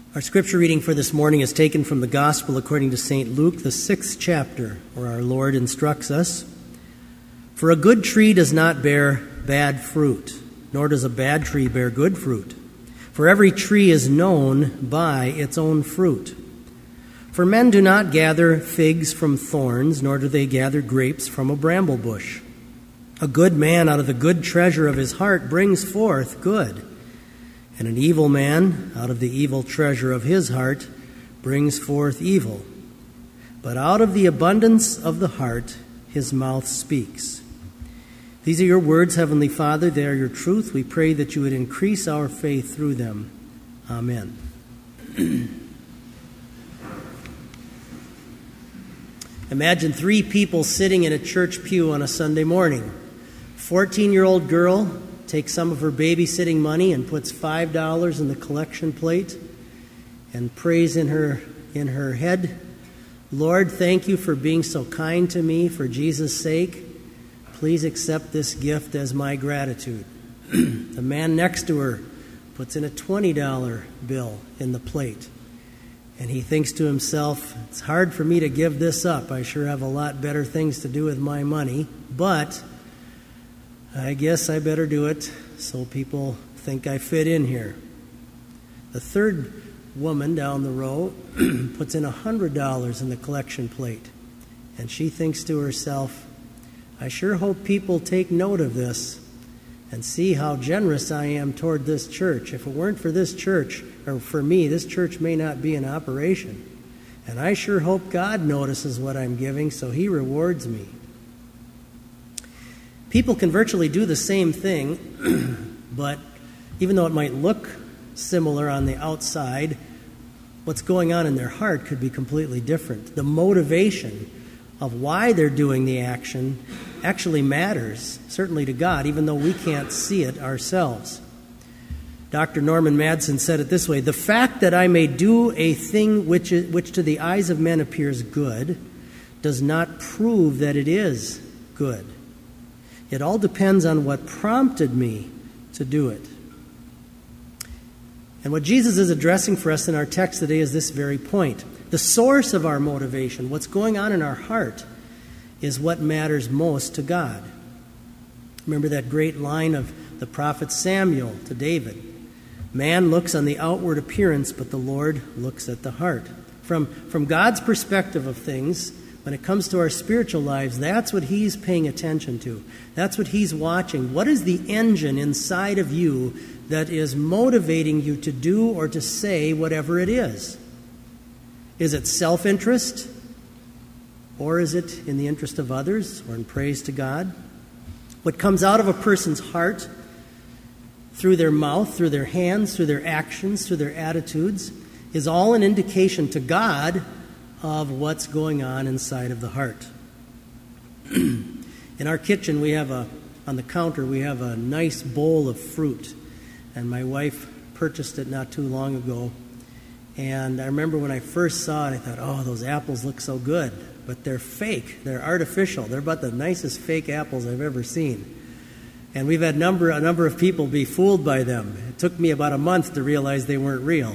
Our scripture reading for this morning is taken from the Gospel according to St. Luke, the 6th chapter, where our Lord instructs us, "For a good tree does not bear bad fruit, nor does a bad tree bear good fruit. For every tree is known by its own fruit. For men do not gather figs from thorns, nor do they gather grapes from a bramble bush. A good man out of the good treasure of his heart brings forth good, and an evil man, out of the evil treasure of his heart, brings forth evil. But out of the abundance of the heart, his mouth speaks." These are your words, Heavenly Father. They are your truth. We pray that you would increase our faith through them. Amen. Imagine 3 people sitting in a church pew on a Sunday morning. 14-year-old girl takes some of her babysitting money and puts $5 in the collection plate and prays in her head, "Lord, thank you for being so kind to me for Jesus' sake. Please accept this gift as my gratitude." The man next to her puts in a $20 bill in the plate, and he thinks to himself, "It's hard for me to give this up. I sure have a lot better things to do with my money, but I guess I better do it so people think I fit in here." The third woman down the row puts in $100 in the collection plate, and she thinks to herself, "I sure hope people take note of this and see how generous I am toward this church. If it weren't for this church, or for me, this church may not be in operation. And I sure hope God notices what I'm giving so he rewards me." People can virtually do the same thing, but even though it might look similar on the outside, what's going on in their heart could be completely different. The motivation of why they're doing the action actually matters, certainly to God, even though we can't see it ourselves. Dr. Norman Madsen said it this way: "The fact that I may do a thing which to the eyes of men appears good does not prove that it is good. It all depends on what prompted me to do it." And what Jesus is addressing for us in our text today is this very point. The source of our motivation, what's going on in our heart, is what matters most to God. Remember that great line of the prophet Samuel to David: "Man looks on the outward appearance, but the Lord looks at the heart." From God's perspective of things, when it comes to our spiritual lives, that's what he's paying attention to. That's what he's watching. What is the engine inside of you that is motivating you to do or to say whatever it is? Is it self-interest? Or is it in the interest of others or in praise to God? What comes out of a person's heart through their mouth, through their hands, through their actions, through their attitudes, is all an indication to God of what's going on inside of the heart. In our kitchen, on the counter, we have a nice bowl of fruit. And my wife purchased it not too long ago. And I remember when I first saw it, I thought, "Oh, those apples look so good." But they're fake. They're artificial. They're about the nicest fake apples I've ever seen. And we've had a number of people be fooled by them. It took me about a month to realize they weren't real.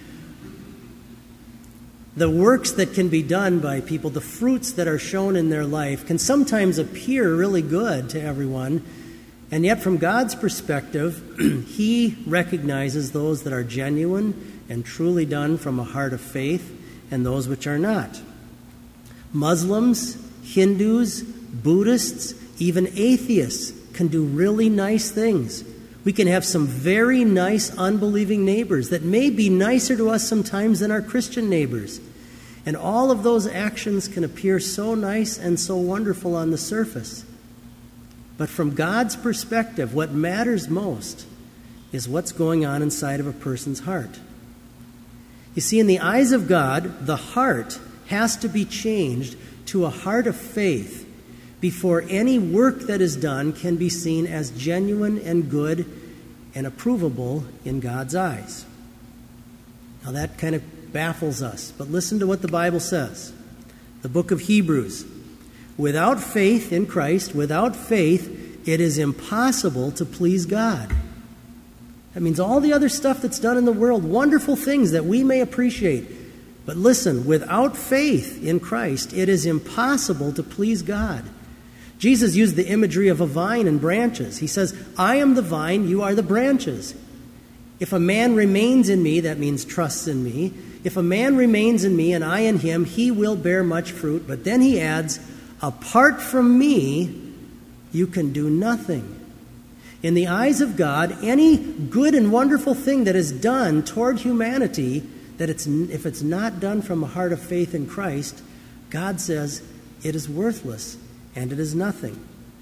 The works that can be done by people, the fruits that are shown in their life, can sometimes appear really good to everyone. And yet from God's perspective, he recognizes those that are genuine and truly done from a heart of faith and those which are not. Muslims, Hindus, Buddhists, even atheists can do really nice things. We can have some very nice unbelieving neighbors that may be nicer to us sometimes than our Christian neighbors. And all of those actions can appear so nice and so wonderful on the surface. But from God's perspective, what matters most is what's going on inside of a person's heart. You see, in the eyes of God, the heart has to be changed to a heart of faith before any work that is done can be seen as genuine and good and approvable in God's eyes. Now that kind of baffles us, but listen to what the Bible says. The book of Hebrews: "Without faith in Christ, without faith, it is impossible to please God." That means all the other stuff that's done in the world, wonderful things that we may appreciate. But listen, without faith in Christ, it is impossible to please God. Jesus used the imagery of a vine and branches. He says, I am the vine, you are the branches. If a man remains in me, that means trusts in me. If a man remains in me and I in him, he will bear much fruit. But then he adds, apart from me, you can do nothing. In the eyes of God, any good and wonderful thing that is done toward humanity, if it's not done from a heart of faith in Christ, God says it is worthless and it is nothing.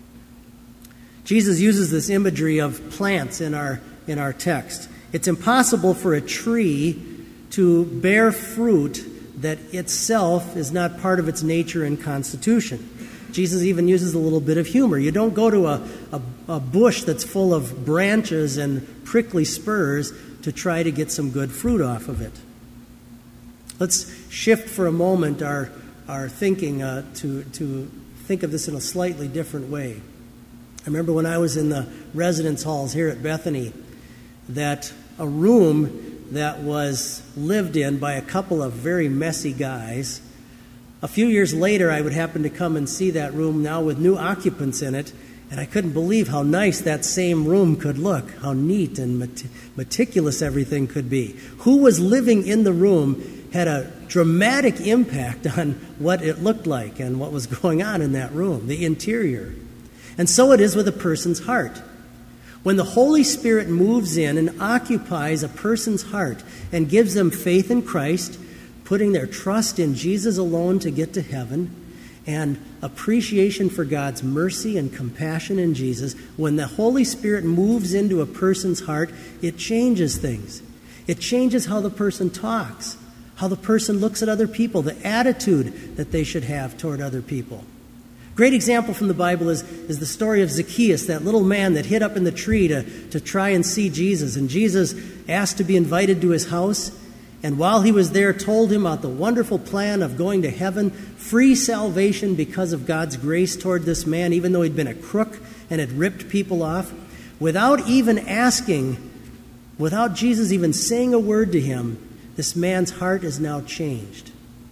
Jesus uses this imagery of plants in our text. It's impossible for a tree to bear fruit that itself is not part of its nature and constitution. Jesus even uses a little bit of humor. You don't go to a bush that's full of branches and prickly spurs to try to get some good fruit off of it. Let's shift for a moment our thinking to think of this in a slightly different way. I remember when I was in the residence halls here at Bethany that a room that was lived in by a couple of very messy guys, a few years later I would happen to come and see that room now with new occupants in it, and I couldn't believe how nice that same room could look, how neat and meticulous everything could be. Who was living in the room had a dramatic impact on what it looked like and what was going on in that room, the interior. And so it is with a person's heart. When the Holy Spirit moves in and occupies a person's heart and gives them faith in Christ, putting their trust in Jesus alone to get to heaven, and appreciation for God's mercy and compassion in Jesus, when the Holy Spirit moves into a person's heart, it changes things. It changes how the person talks, how the person looks at other people, the attitude that they should have toward other people. Great example from the Bible is the story of Zacchaeus, that little man that hid up in the tree to try and see Jesus. And Jesus asked to be invited to his house. And while he was there, told him about the wonderful plan of going to heaven, free salvation because of God's grace toward this man, even though he'd been a crook and had ripped people off. Without even asking, without Jesus even saying a word to him, this man's heart is now changed.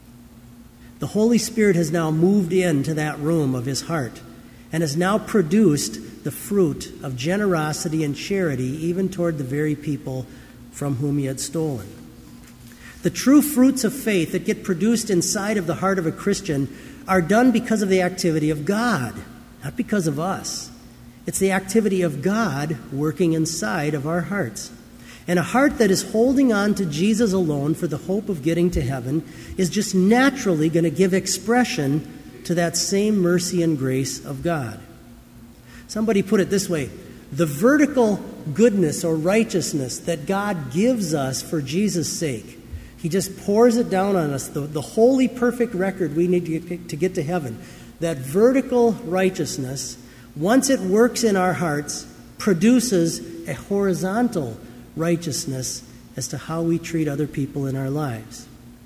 The Holy Spirit has now moved into that room of his heart and has now produced the fruit of generosity and charity even toward the very people from whom he had stolen. The true fruits of faith that get produced inside of the heart of a Christian are done because of the activity of God, not because of us. It's the activity of God working inside of our hearts. And a heart that is holding on to Jesus alone for the hope of getting to heaven is just naturally going to give expression to that same mercy and grace of God. Somebody put it this way: the vertical goodness or righteousness that God gives us for Jesus' sake, he just pours it down on us, the holy, perfect record we need to get to heaven. That vertical righteousness, once it works in our hearts, produces a horizontal righteousness as to how we treat other people in our lives.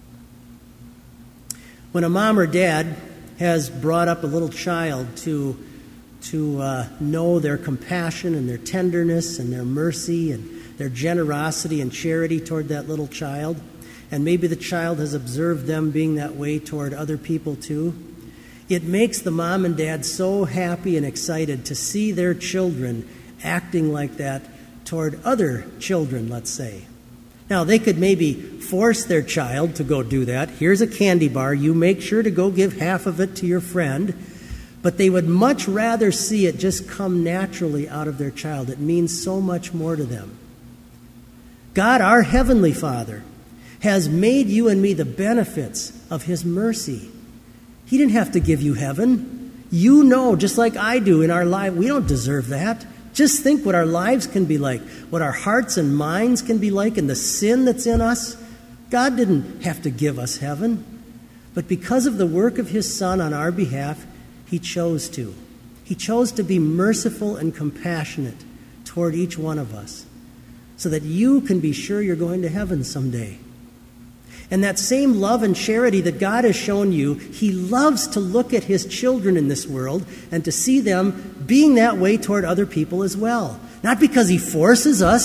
When a mom or dad has brought up a little child to know their compassion and their tenderness and their mercy and their generosity and charity toward that little child, and maybe the child has observed them being that way toward other people too, it makes the mom and dad so happy and excited to see their children acting like that toward other children, let's say. Now, they could maybe force their child to go do that. Here's a candy bar. You make sure to go give half of it to your friend. But they would much rather see it just come naturally out of their child. It means so much more to them. God, our Heavenly Father, has made you and me the benefits of His mercy. He didn't have to give you heaven. You know, just like I do in our life, we don't deserve that. Just think what our lives can be like, what our hearts and minds can be like, and the sin that's in us. God didn't have to give us heaven. But because of the work of His Son on our behalf, He chose to. He chose to be merciful and compassionate toward each one of us so that you can be sure you're going to heaven someday. And that same love and charity that God has shown you, He loves to look at His children in this world and to see them being that way toward other people as well. Not because He forces us,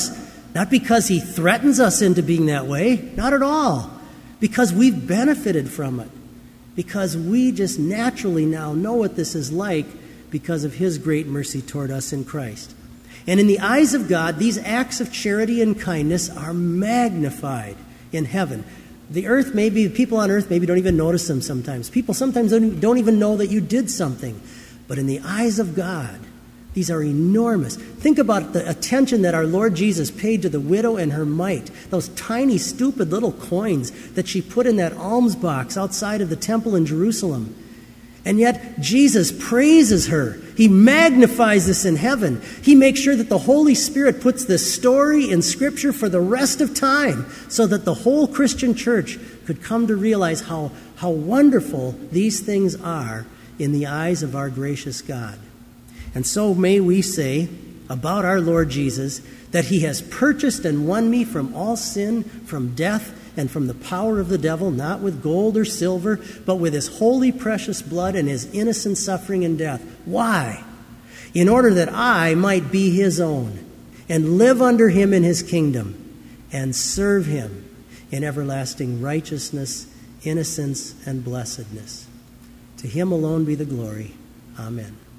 Not because he threatens us into being that way, not at all. Because we've benefited from it. Because we just naturally now know what this is like because of his great mercy toward us in Christ. And in the eyes of God, these acts of charity and kindness are magnified in heaven. People on earth maybe don't even notice them sometimes. People sometimes don't even know that you did something. But in the eyes of God, these are enormous. Think about the attention that our Lord Jesus paid to the widow and her mite. Those tiny, stupid little coins that she put in that alms box outside of the temple in Jerusalem. And yet, Jesus praises her. He magnifies this in heaven. He makes sure that the Holy Spirit puts this story in Scripture for the rest of time so that the whole Christian church could come to realize how wonderful these things are in the eyes of our gracious God. And so may we say about our Lord Jesus that he has purchased and won me from all sin, from death, and from the power of the devil, not with gold or silver, but with his holy precious blood and his innocent suffering and death. Why? In order that I might be his own and live under him in his kingdom and serve him in everlasting righteousness, innocence, and blessedness. To him alone be the glory. Amen.